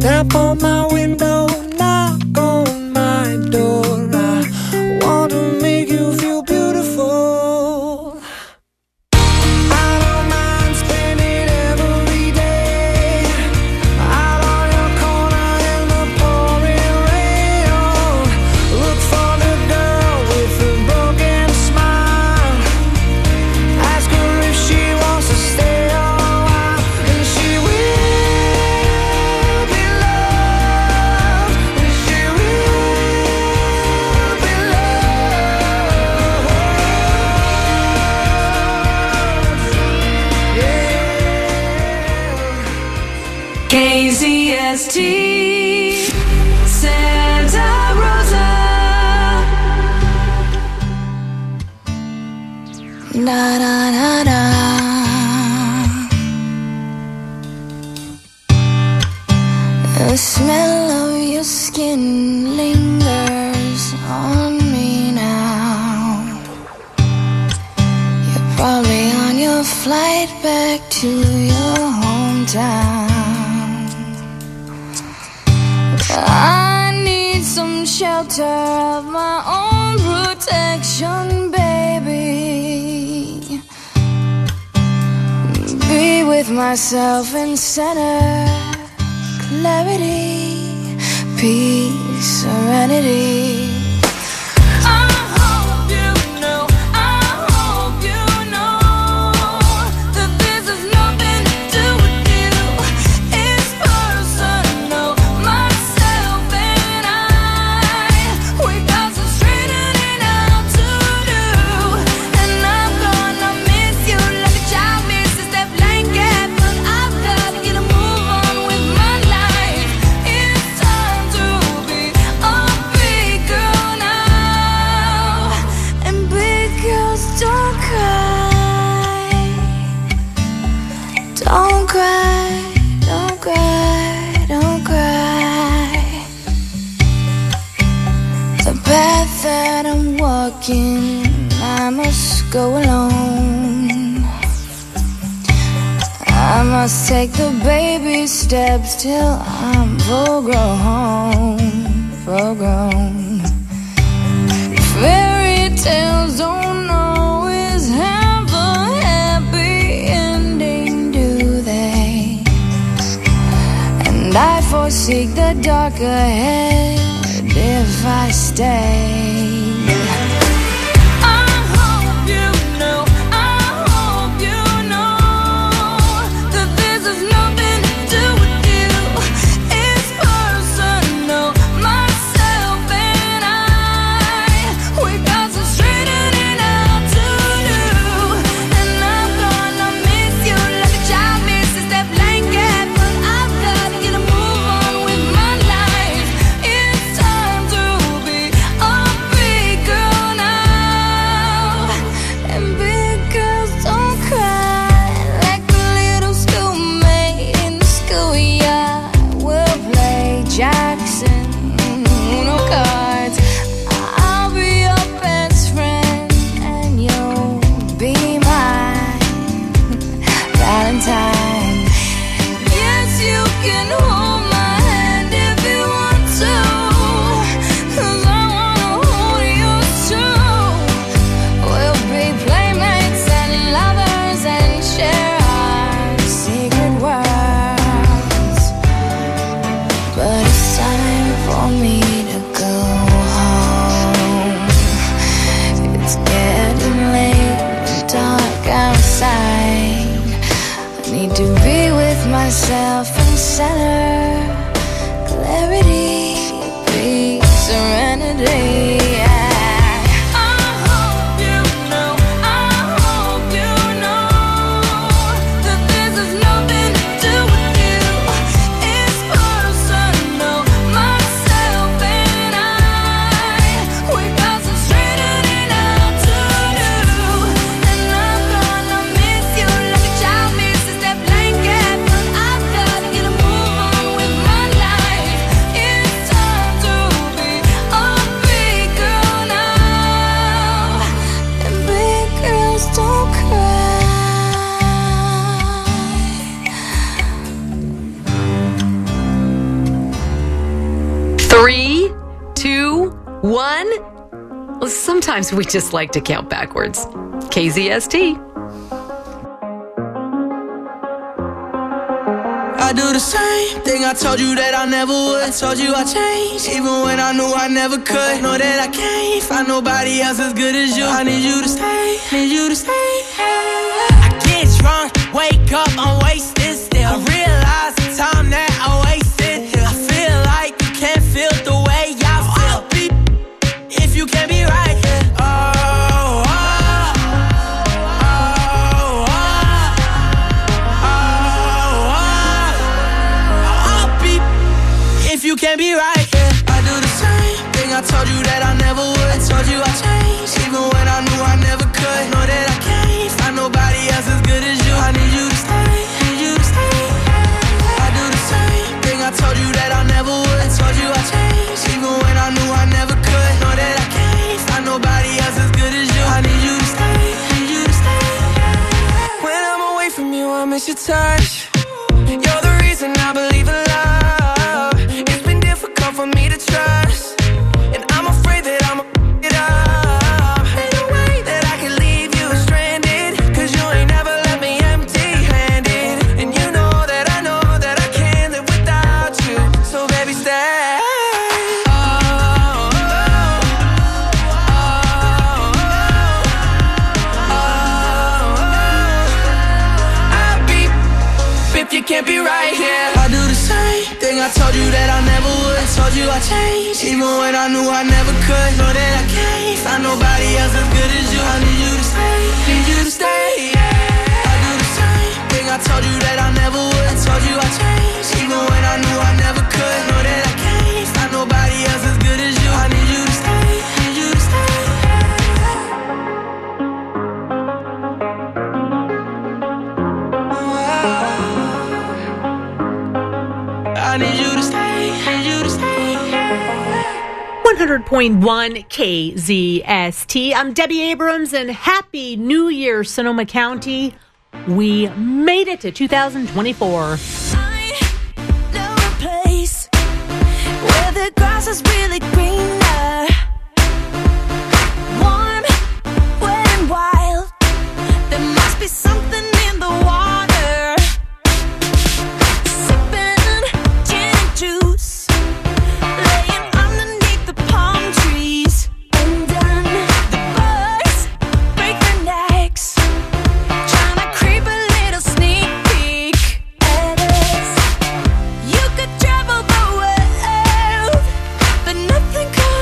Tap on my window, knock on my door. I want to make you feel beautiful. I don't mind spending every day out on your corner in the pouring rain. Oh, look for the girl with the broken smile. Ask her if she wants to stay a while, and she will be loved, and she will be loved. Yeah. KZST Santa Rosa. Da da da da. The smell of your skin lingers on me now. You're probably on your flight back to your hometown. I need some shelter of my own protection, baby. Be with myself in center, clarity, peace, serenity. Don't cry, don't cry, don't cry. The path that I'm walking, I must go alone. I must take the baby steps till I'm full grown, full grown. Fairy tales don't always have a happy ending, do they? And I foresee the dark ahead if I stay. Myself in center, clarity, peace, serenity. It's fun? Well, sometimes we just like to count backwards. KZST. I do the same thing I told you that I never would. I told you I changed, even when I knew I never could. Know that I can't find nobody else as good as you. I need you to stay, need you to stay. I get drunk, wake up, I'm wasted still. I realize the time that I wasted here. I feel like you can't feel the way I feel. I'll be if you can't be right here. You can't be right, yeah. I do the same thing I told you that I never would. I told you I changed, even when I knew I never could. Know that I can't find nobody else as good as you. I need you to stay, need you to stay. I do the same thing I told you that I never would. I told you I changed, even when I knew I never could. Know that I can't find nobody else as good as you. I need you to stay, need you to stay. When I'm away from you, I miss your touch. You're the reason I believe in love. For me to trust, and I'm afraid that I'ma it up. Ain't no way that I can leave you stranded, cause you ain't never left me empty-handed. And you know that I can't live without you. So baby, stay. I'll be if you can't be right here. I do the same thing I told you that I never would. Told you I changed, even when I knew I never could. Know that I can't find nobody else as good as you. I need you to stay, need you to stay, yeah. I do the same thing I told you that I never would. I told you I changed, even when I knew I never could. Know that I can't find nobody else as good as you. I need you to stay, need you to stay. I need you to stay, need you to stay. 100.1 KZST. I'm Debbie Abrams, and Happy New Year, Sonoma County. We made it to 2024. I know a place where the grass is really greener, warm, wet and wild. There must be something in the water. Sipping gin and juice, laying underneath the palm trees, and then the birds break their necks, trying to creep a little sneak peek at us. You could travel the world, but nothing could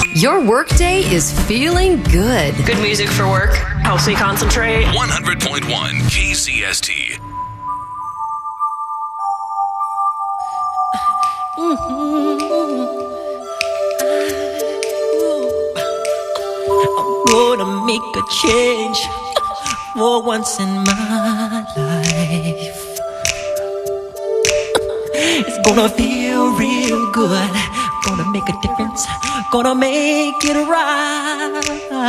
your workday is feeling good. Good music for work helps me concentrate. 100.1 KCST. I'm gonna make a change for once in my life. It's gonna feel real good. Gonna make a difference. Gonna make it right.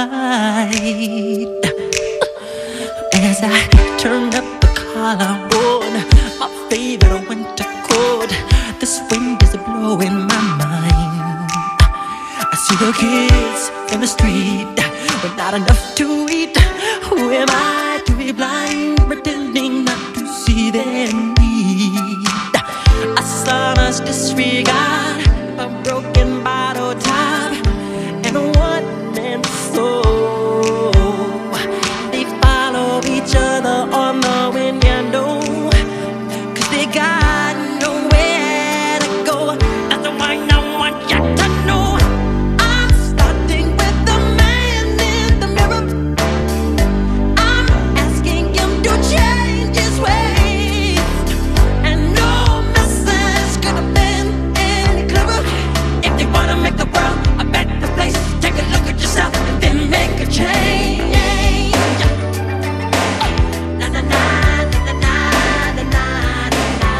As I turn up the collar on my favorite winter coat, this wind is blowing my mind. I see the kids in the street with not enough to eat. Who am I to be blind, pretending not to see their need? A son's disregard, a broken bottle top, and a one-man soul. They follow each other on the wind, you know, 'cause they got nowhere to go. That's why I want you to know I'm starting with the man in the mirror. I'm asking him to change his ways, and no message could have been any clearer. If you wanna make the world a better place, take a look at yourself and then make a change. Na na na na na na na na.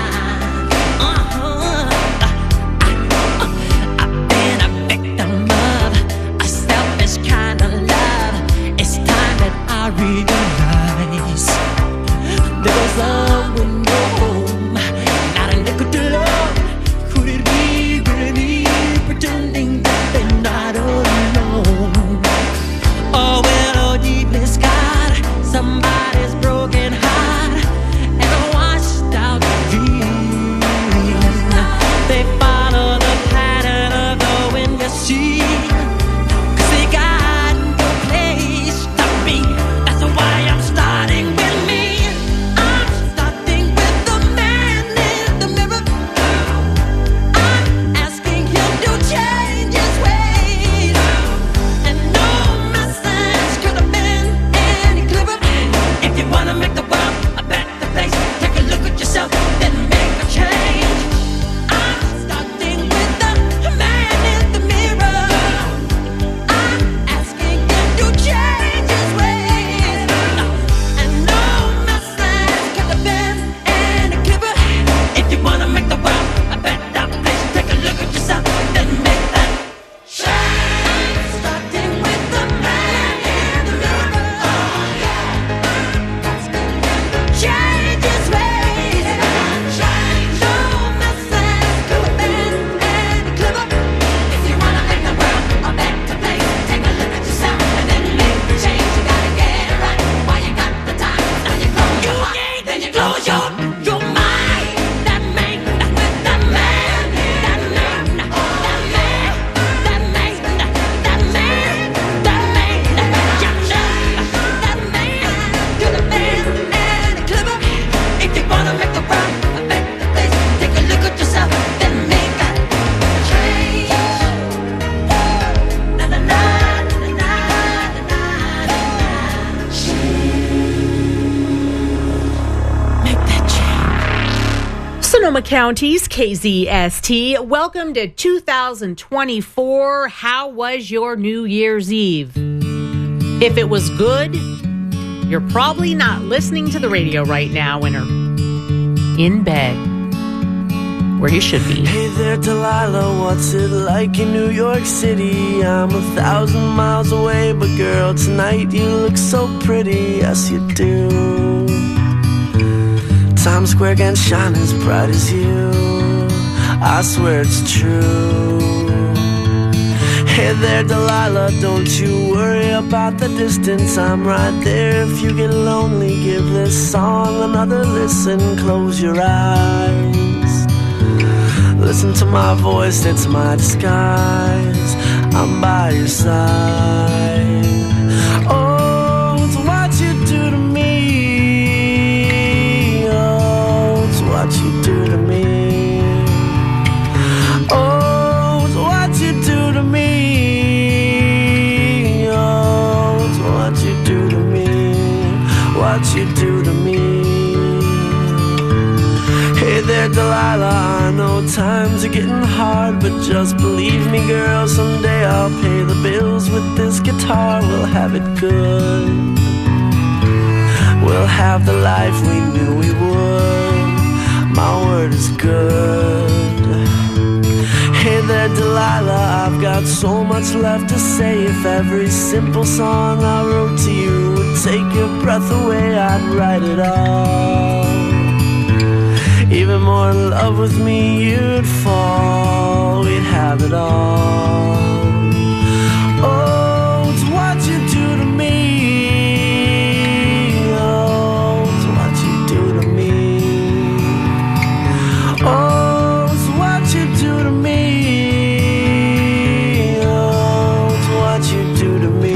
I've been a victim of a selfish kind of love. It's time that I realize there was someone home, not a nickel to love. Could it be really pretending that they're not alone? Oh well, oh deepest God, somebody's broken heart and a washed out dream. They follow the pattern of the wind, you see, 'cause they got no place to be. That's why I'm starting with me. I'm starting with the man in the mirror. I'm asking him to change his ways, and no message could have been any clearer. If you wanna make the world a better place, take a look at yourself, then make a change. I'm starting with the man in the mirror. I'm asking him to change his ways, and no message could have been any clearer. If you wanna make the world a better place, take a look at yourself, then make that change. I'm starting with the man in the mirror. Change his ways, no message could have been any clearer. If you wanna make the world a better place, take a look at yourself and then make the change. You gotta get it right while you got the time. Now you close your heart, then you close your mind. That man, with the man, that man, that man, that man, that man, that man, you know, that man could have been any clearer. If you wanna make the world a better place, take a look at yourself, then make that change. Na na na na na na na. Make that change. Sonoma County's KZST. Welcome to 2024. How was your New Year's Eve? If it was good, you're probably not listening to the radio right now and are in bed where you should be. Hey there, Delilah, what's it like in New York City? I'm 1,000 miles away, but girl, tonight you look so pretty, yes you do. Times Square can shine as bright as you, I swear it's true. Hey there, Delilah, don't you worry about the distance, I'm right there. If you get lonely, give this song another listen, close your eyes. Listen to my voice, it's my disguise, I'm by your side. Oh, it's what you do to me. Oh, it's what you do to me. Oh, it's what you do to me. getting hard, but just believe me, girl, someday I'll pay the bills with this guitar. We'll have it good. We'll have the life we knew we would. My word is good. Hey there, Delilah, I've got so much left to say. If every simple song I wrote to you would take your breath away, I'd write it all. Even more in love with me you'd fall. We'd have it all. Oh, it's what you do to me. Oh, it's what you do to me. Oh, it's what you do to me. Oh, it's what you do to me.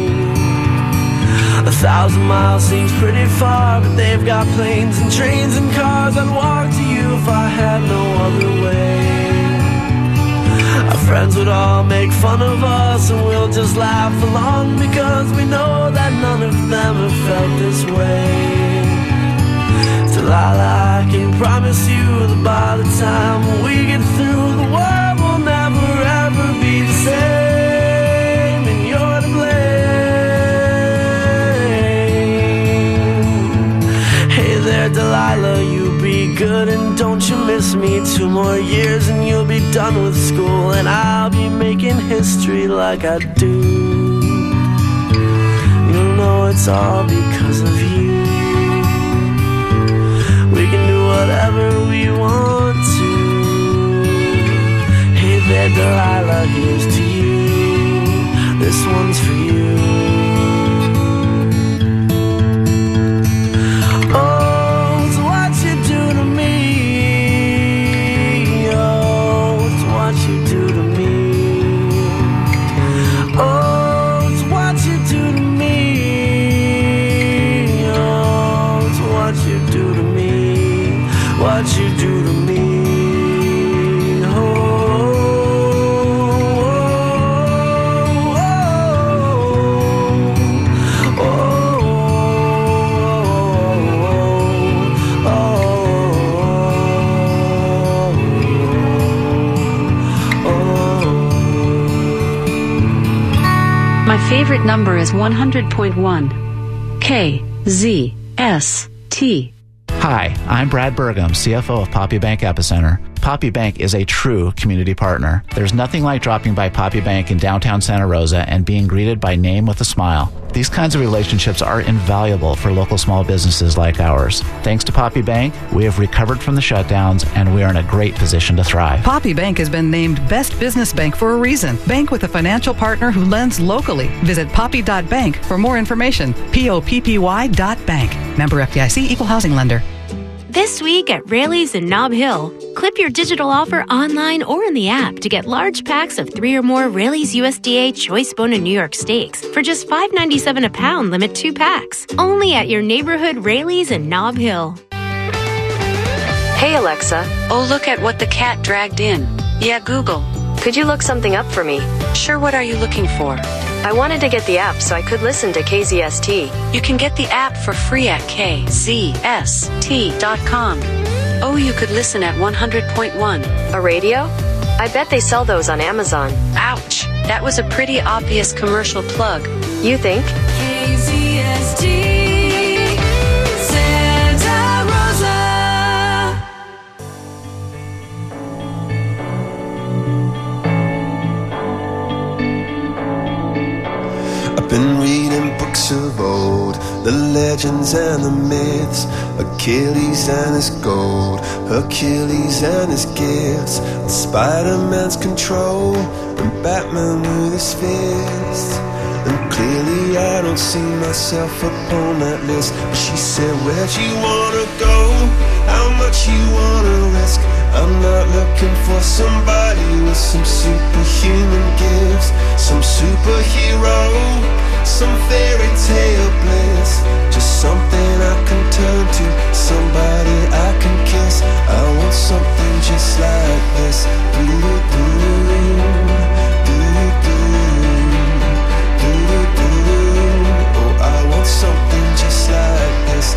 1,000 miles seems pretty far, but they've got planes and trains and cars. I'd walk to you if I had no other way. Our friends would all make fun of us, and we'll just laugh along, because we know that none of them have felt this way. Delilah, I can promise you that by the time we get through, the world will never ever be the same, and you're to blame. Hey there, Delilah, you be good and don't you miss me. 2 more years and you'll be done with school, and I'll be making history like I do. You'll know it's all because of you. We can do whatever we want to. Hey there, Delilah, here's to you. This one's for you. What you do to me, oh, oh, oh, oh, oh, oh. My favorite number is 100.1 KZST. Hi, I'm Brad Burgum, CFO of Poppy Bank Epicenter. Poppy Bank is a true community partner. There's nothing like dropping by Poppy Bank in downtown Santa Rosa and being greeted by name with a smile. These kinds of relationships are invaluable for local small businesses like ours. Thanks to Poppy Bank, we have recovered from the shutdowns and we are in a great position to thrive. Poppy Bank has been named Best Business Bank for a reason. Bank with a financial partner who lends locally. Visit poppy.bank for more information. POPPY.bank. Member FDIC, Equal Housing Lender. This week at Raley's in Nob Hill, clip your digital offer online or in the app to get large packs of 3 or more Raley's USDA Choice Bone and New York Steaks for just $5.97 a pound, limit 2 packs. Only at your neighborhood Raley's in Nob Hill. Hey Alexa. Oh, look at what the cat dragged in. Yeah, Google. Could you look something up for me? Sure, what are you looking for? I wanted to get the app so I could listen to KZST. You can get the app for free at kzst.com. Oh, you could listen at 100.1. A radio? I bet they sell those on Amazon. Ouch. That was a pretty obvious commercial plug. You think? KZST Santa Rosa. I've been reading books of old, the legends and the myths, Achilles and his gold, Hercules and his gifts, Spider-Man's control, and Batman with his fists. And clearly I don't see myself upon that list. But she said, where'd you wanna go? How much you wanna risk? I'm not looking for somebody with some superhuman gifts, some superhero, some fairy tale bliss. Just something I can turn to, somebody I can kiss. I want something just like this. Oh, I want something just like this.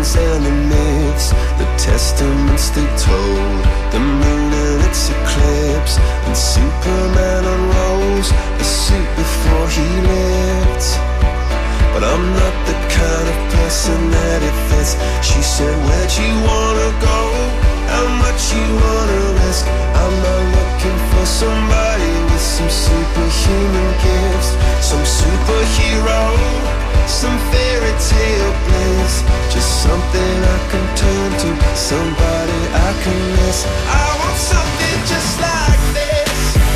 legends and the myths, the testaments they told, the moon and its eclipse, and Superman unrolls the suit before he lived. But I'm not the kind of person that it fits. She said, where'd you wanna go? How much you wanna risk? I'm not looking for somebody with some superhuman gifts, some superhero, some fairy tale bliss. Just something I can turn to, somebody I can miss. I want something just like this.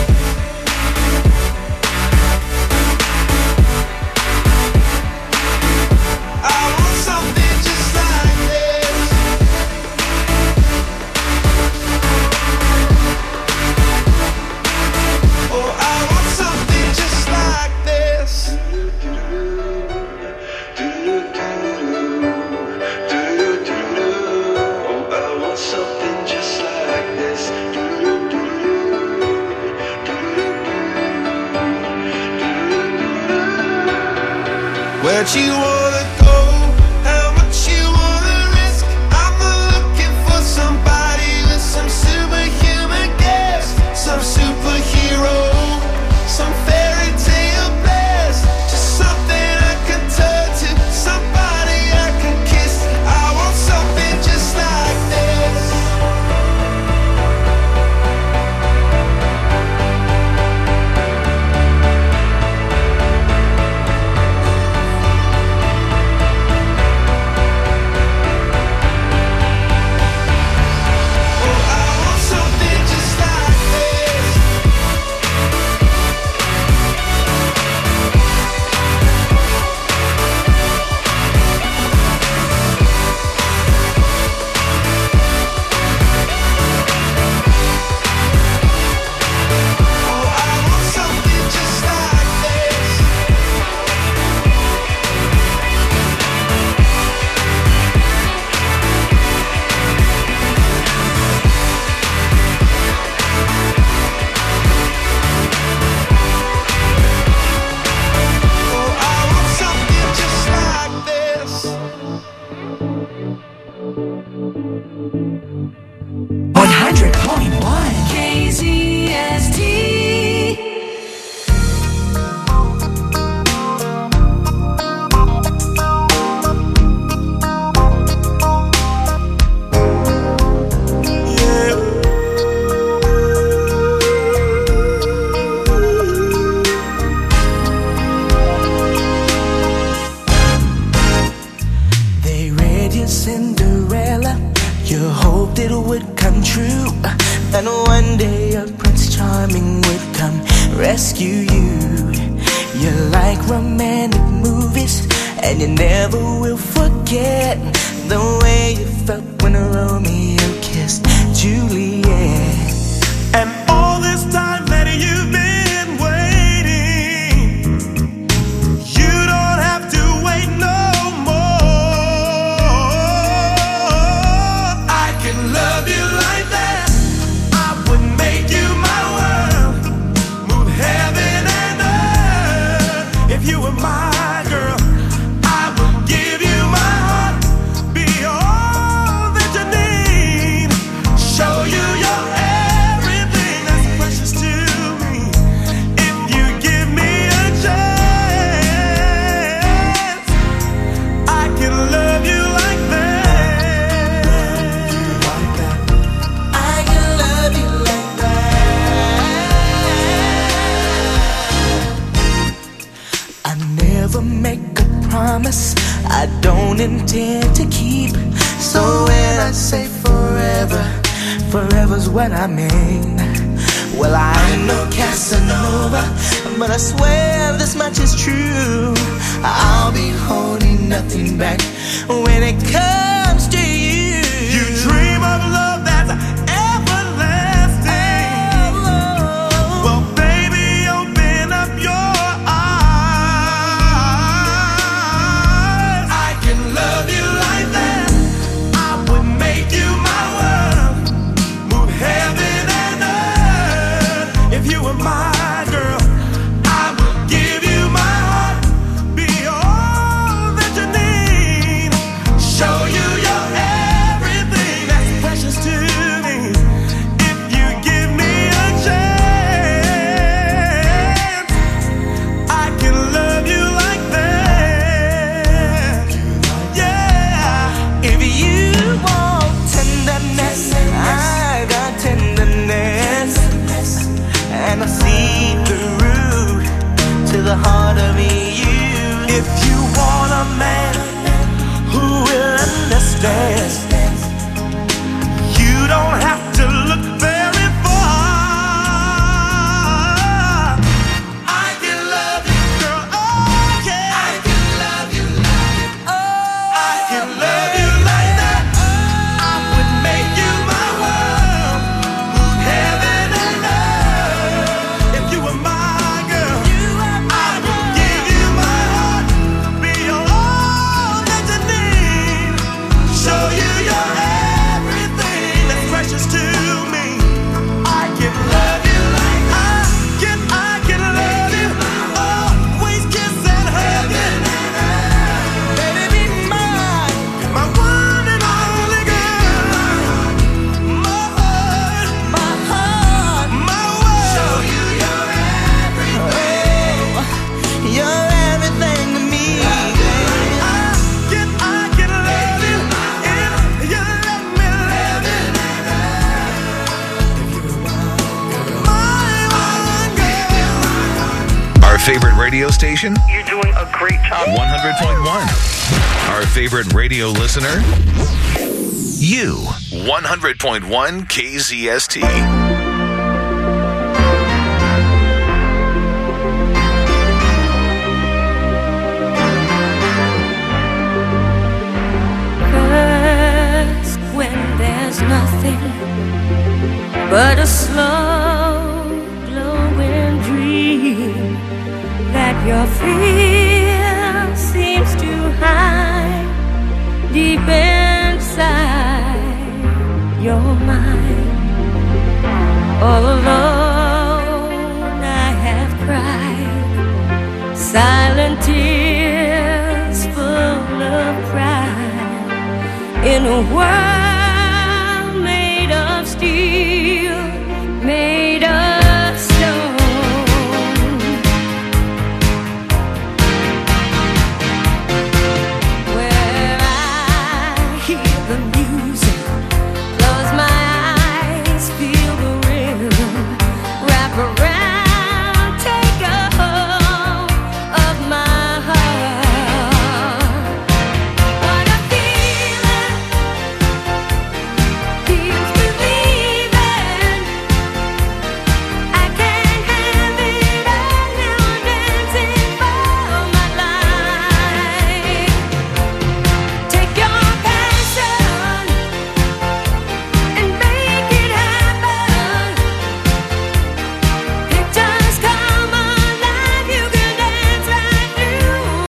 I want something just like this. Oh, I want something just like this. Oh, I want something just like this. Where'd you wanna go? How much you wanna risk? I'm not looking for somebody with some superhuman gifts, some superhero, some fairy tale bliss. Just something I can turn to, somebody I can kiss. I want something just like this. Rescue you. You're like romantic movies, and you never will forget the way you felt when Romeo kissed Juliet. And all this time that you've been waiting, you don't have to wait no more. I can love you like that. I would make you my world, move heaven and earth. If you were my girl, I would give you my heart, be all that you need, show you your everything that's precious to me. If you give me a chance, I can love you like that. I can love you like that. I never make a promise I don't intend to keep. So when I say forever, forever's what I mean. Well, I'm no Casanova, but I swear this much is true. I'll be holding nothing back when it comes to you. You dream of love that's everlasting. Well, baby, open up your eyes. I can love you like that. I would make you my world, move heaven and earth. If you were my girl, I would give you my heart, be all radio station? You're doing a great job. 100.1. Our favorite radio listener? You. 100.1 KZST. When there's nothing but a slow glowing dream that your fear seems to hide deep inside your mind. All alone I have cried silent tears full of pride in a world